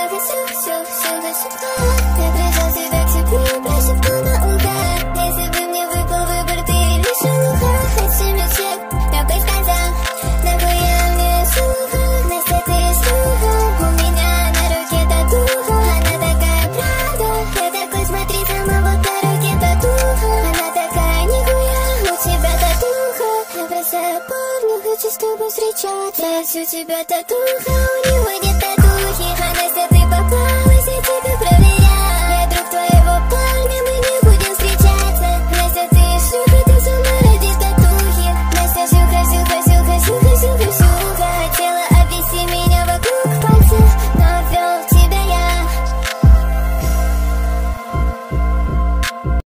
все до сюда. Я прижал тебя к себе, прошептал наугад. Если бы мне выпал выбор, ты или шелуха. Хочу мечек, я бы сказал, нахуя мне шелуха. Настя, ты слуха, у меня на руке татуха. Она такая правда, я такой, смотри, сама вот на руке татуха. Она такая, нихуя, у тебя татуха. Я бросаю парня, хочу с тобой встречаться. У тебя татуха, у него нет татухи. А Настя, ты попалась, я тебя проверяю.